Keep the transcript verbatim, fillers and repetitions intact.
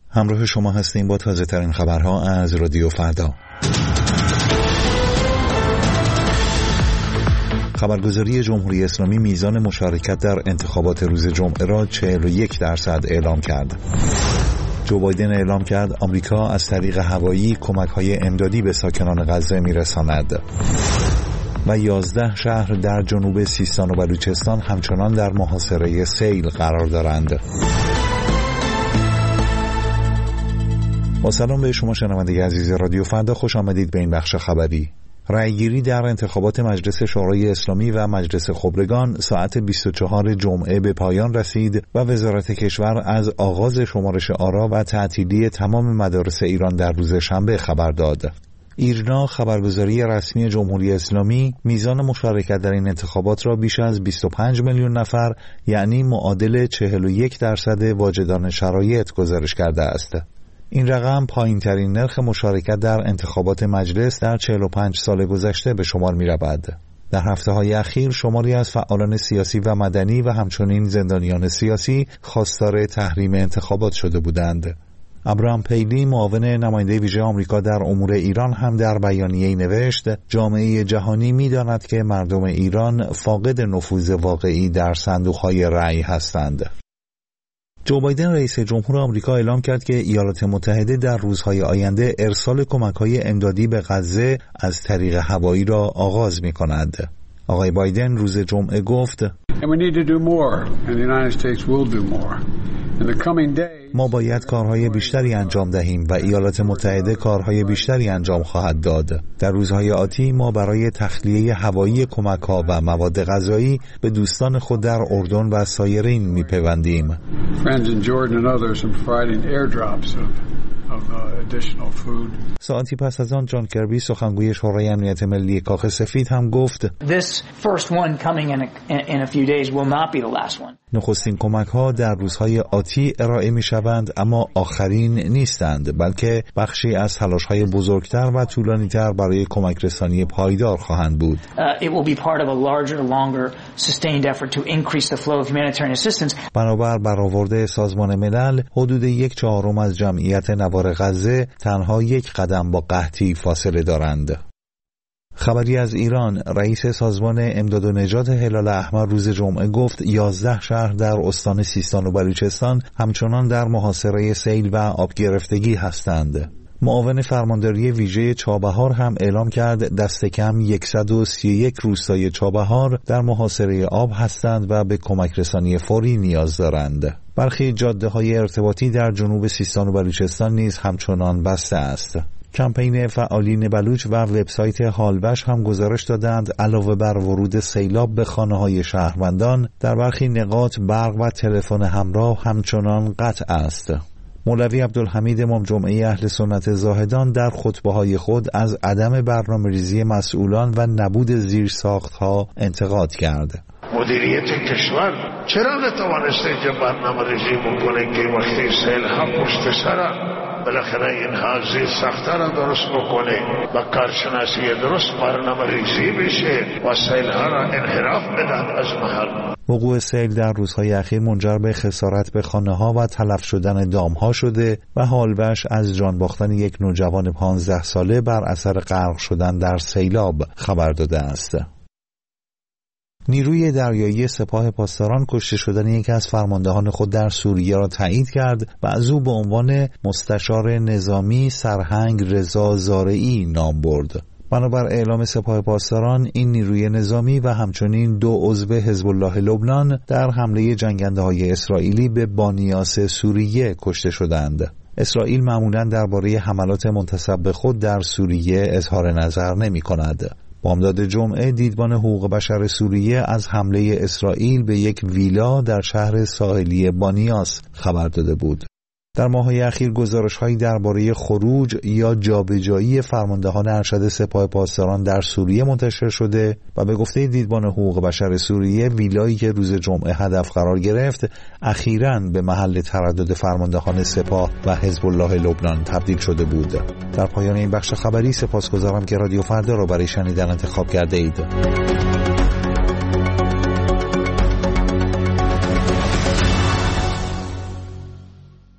همراه شما هستیم با تازه ترین خبرها از رادیو فردا. خبرگزاری جمهوری اسلامی میزان مشارکت در انتخابات روز جمعه را چهل و یک درصد اعلام کرد. جو بایدن اعلام کرد آمریکا از طریق هوایی کمک‌های امدادی به ساکنان غزه می‌رساند. و یازده شهر در جنوب سیستان و بلوچستان همچنان در محاصره سیل قرار دارند. با سلام به شما شنونده عزیز رادیو فردا، خوش آمدید به این بخش خبری. رأیگیری در انتخابات مجلس شورای اسلامی و مجلس خبرگان ساعت بیست و چهارم جمعه به پایان رسید و وزارت کشور از آغاز شمارش آرا و تعطیلی تمام مدارس ایران در روز شنبه خبر داد. ایرنا، خبرگزاری رسمی جمهوری اسلامی، میزان مشارکت در این انتخابات را بیش از بیست و پنج میلیون نفر، یعنی معادل چهل و یک درصد واجدان شرایط گزارش کرده است. این رقم پایین ترین نرخ مشارکت در انتخابات مجلس در چهل و پنج سال گذشته به شمار می رود. در هفته های اخیر شماری از فعالان سیاسی و مدنی و همچنین زندانیان سیاسی خواستار تحریم انتخابات شده بودند. ابراهام پیلی، معاون نماینده ویژه آمریکا در امور ایران، هم در بیانیه‌ای نوشت جامعه جهانی می‌داند که مردم ایران فاقد نفوذ واقعی در صندوق‌های رأی هستند. جو بایدن رئیس جمهور آمریکا اعلام کرد که ایالات متحده در روزهای آینده ارسال کمک‌های امدادی به غزه از طریق هوایی را آغاز می‌کند. آقای بایدن روز جمعه گفت ما باید کارهای بیشتری انجام دهیم و ایالات متحده کارهای بیشتری انجام خواهد داد. در روزهای آتی ما برای تخلیه هوایی کمک‌ها و مواد غذایی به دوستان خود در اردن و سایرین می‌پیوندیم. ساعتی پس از آن جان کربی، سخنگوی شورای امنیت ملی کاخ سفید، هم گفت نخستین کمک‌ها در روزهای آتی ارائه می‌شوند، اما آخرین نیستند، بلکه بخشی از تلاش‌های بزرگتر و طولانی‌تر برای کمک رسانی پایدار خواهند بود. بنابر برآورد سازمان ملل، حدود یک چهارم از جمعیت نوار غزه تنها یک قدم با قحطی فاصله دارند. خبری از ایران، رئیس سازمان امداد و نجات هلال احمر روز جمعه گفت یازده شهر در استان سیستان و بلوچستان همچنان در محاصره سیل و آب گرفتگی هستند. معاون فرمانداری ویژه چابهار هم اعلام کرد دست کم صد و سی و یک روستای چابهار در محاصره آب هستند و به کمک رسانی فوری نیاز دارند. برخی جاده‌های ارتباطی در جنوب سیستان و بلوچستان نیز همچنان بسته است. کمپین فعالین بلوچ و وبسایت حالوش هم گزارش دادند علاوه بر ورود سیلاب به خانه‌های شهروندان، در برخی نقاط برق و تلفن همراه همچنان قطع است. مولوی عبدالحمید امام جمعه اهل سنت زاهدان در خطبه‌های خود از عدم برنامه‌ریزی مسئولان و نبود زیرساخت‌ها انتقاد کرد. مدیریت کشور چرا نتوانسته که برنامه‌ریزی بکنه که وقتی سیل ها پشت سر بالاخره اینها زیر ساخته را درست بکنه، با کارشناسی درست برنامه‌ریزی بشه و سیل ها را انحراف بدن از محل. وقوع سیل در روزهای اخیر منجر به خسارت به خانه‌ها و تلف شدن دام‌ها شده و حالوش از جان باختن یک نوجوان پانزده ساله بر اثر غرق شدن در سیلاب خبر داده است. نیروی دریایی سپاه پاسداران کشته شدن یکی از فرماندهان خود در سوریه را تایید کرد و از او به عنوان مستشار نظامی سرهنگ رضا زارعی نام برد. بنابر اعلام سپاه پاسداران، این نیروی نظامی و همچنین دو عضو حزب الله لبنان در حمله جنگنده‌های اسرائیلی به بانیاس سوریه کشته شدند. اسرائیل معمولاً درباره حملات منتسب به خود در سوریه اظهار نظر نمی‌کند. بامداد جمعه دیدبان حقوق بشر سوریه از حمله اسرائیل به یک ویلا در شهر ساحلی بانیاس خبر داده بود. در ماه‌های اخیر گزارش‌هایی درباره خروج یا جابجایی فرماندهان ارشد سپاه پاسداران در سوریه منتشر شده و به گفته دیدبان حقوق بشر سوریه، ویلایی که روز جمعه هدف قرار گرفت اخیراً به محل تردد فرماندهان سپاه و حزب الله لبنان تبدیل شده بود. در پایان این بخش خبری سپاسگزارم که رادیو فردا را برای شنیدن انتخاب کرده اید.